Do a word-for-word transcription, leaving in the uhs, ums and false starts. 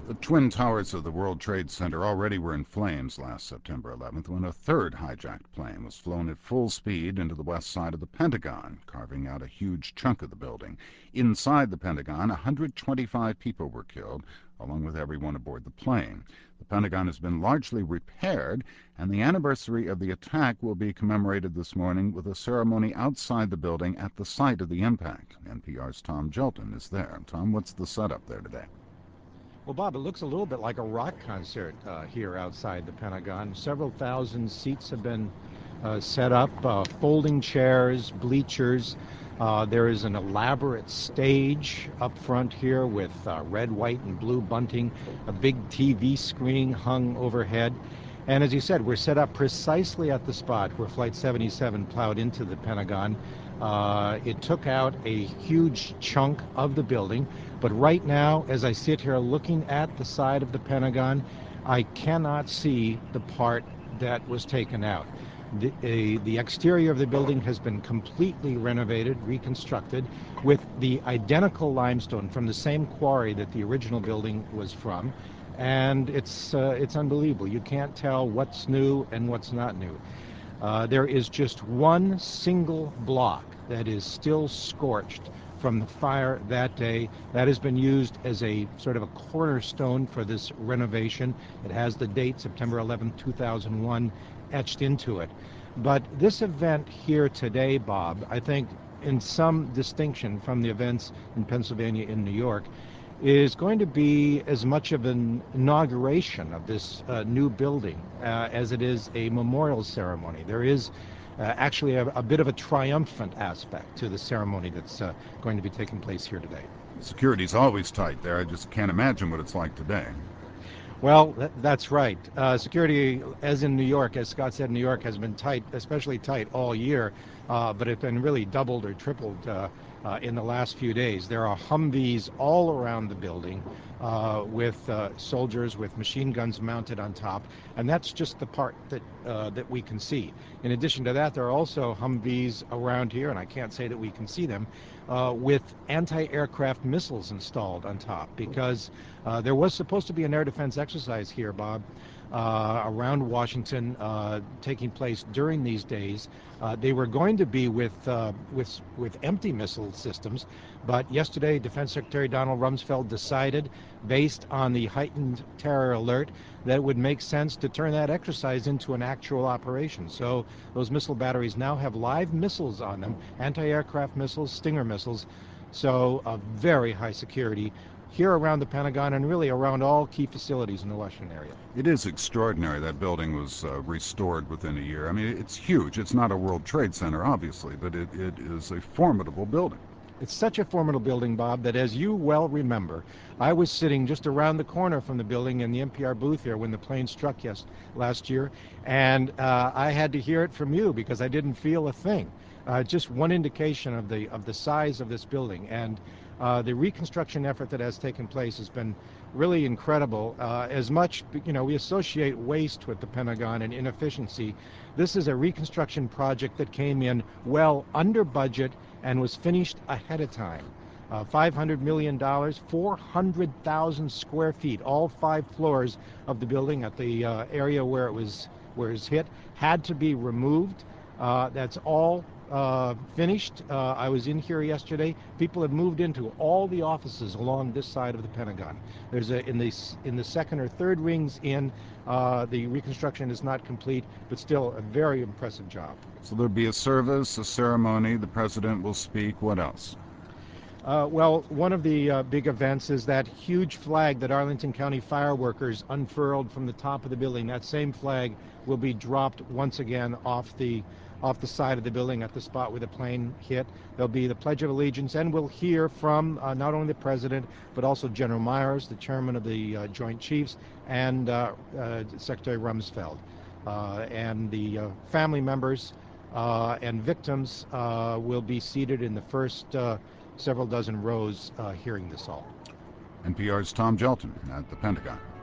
The Twin Towers of the World Trade Center already were in flames last September eleventh when a third hijacked plane was flown at full speed into the west side of the Pentagon, carving out a huge chunk of the building. Inside the Pentagon, one hundred twenty-five people were killed, along with everyone aboard the plane. The Pentagon has been largely repaired, and the anniversary of the attack will be commemorated this morning with a ceremony outside the building at the site of the impact. N P R's Tom Gjelten is there. Tom, what's the setup there today? Well, Bob, it looks a little bit like a rock concert uh, here outside the Pentagon. Several thousand seats have been uh, set up, uh, folding chairs, bleachers. Uh, there is an elaborate stage up front here with uh, red, white, and blue bunting, a big T V screen hung overhead. And as you said, we're set up precisely at the spot where Flight seventy-seven plowed into the Pentagon. Uh, it took out a huge chunk of the building, but right now, as I sit here looking at the side of the Pentagon, I cannot see the part that was taken out. The, uh, the exterior of the building has been completely renovated, reconstructed, with the identical limestone from the same quarry that the original building was from. And it's uh, it's unbelievable. You can't tell what's new and what's not new. Uh, there is just one single block that is still scorched from the fire that day. That has been used as a sort of a cornerstone for this renovation. It has the date, September eleventh, two thousand one, etched into it. But this event here today, Bob, I think in some distinction from the events in Pennsylvania and New York, is going to be as much of an inauguration of this uh, new building uh, as it is a memorial ceremony. There is uh, actually a, a bit of a triumphant aspect to the ceremony that's uh, going to be taking place here today. Security's always tight there. I just can't imagine what it's like today. Well, th- that's right. Uh, security, as in New York, as Scott said, New York has been tight, especially tight all year, uh, but it's been really doubled or tripled uh, uh, in the last few days. There are Humvees all around the building uh, with uh, soldiers with machine guns mounted on top, and that's just the part that uh, that we can see. In addition to that, there are also Humvees around here, and I can't say that we can see them, uh, with anti-aircraft missiles installed on top, because uh, there was supposed to be an air defense exercise here, Bob, uh, around Washington uh, taking place during these days. Uh, they were going to be with, uh, with, with empty missile systems, but yesterday Defense Secretary Donald Rumsfeld decided, based on the heightened terror alert, that it would make sense to turn that exercise into an actual operation. So those missile batteries now have live missiles on them, anti-aircraft missiles, Stinger missiles, so uh, very high security here around the Pentagon and really around all key facilities in the Washington area. It is extraordinary that building was uh, restored within a year. I mean, it's huge. It's not a World Trade Center, obviously, but it, it is a formidable building. It's such a formidable building, Bob, that as you well remember, I was sitting just around the corner from the building in the N P R booth here when the plane struck yes, last year, and uh, I had to hear it from you because I didn't feel a thing. Uh, just one indication of the of the size of this building, and uh, the reconstruction effort that has taken place has been really incredible. Uh, as much, you know, we associate waste with the Pentagon and inefficiency. This is a reconstruction project that came in well under budget and was finished ahead of time. Uh, five hundred million dollars, four hundred thousand square feet, all five floors of the building at the uh, area where it was where it was hit had to be removed. Uh, that's all uh, finished. Uh, I was in here yesterday. People have moved into all the offices along this side of the Pentagon. There's a in the in the second or third rings in. Uh, the reconstruction is not complete, but still a very impressive job. So there'll be a service, a ceremony. The president will speak. What else? Uh, well, one of the uh, big events is that huge flag that Arlington County fire workers unfurled from the top of the building. That same flag will be dropped once again off the off the side of the building at the spot where the plane hit. There'll be the Pledge of Allegiance, and we'll hear from uh, not only the president, but also General Myers, the chairman of the uh, Joint Chiefs, and uh, uh, Secretary Rumsfeld. Uh, and the uh, family members uh, and victims uh, will be seated in the first uh, several dozen rows uh, hearing this all. N P R's Tom Gjelten at the Pentagon.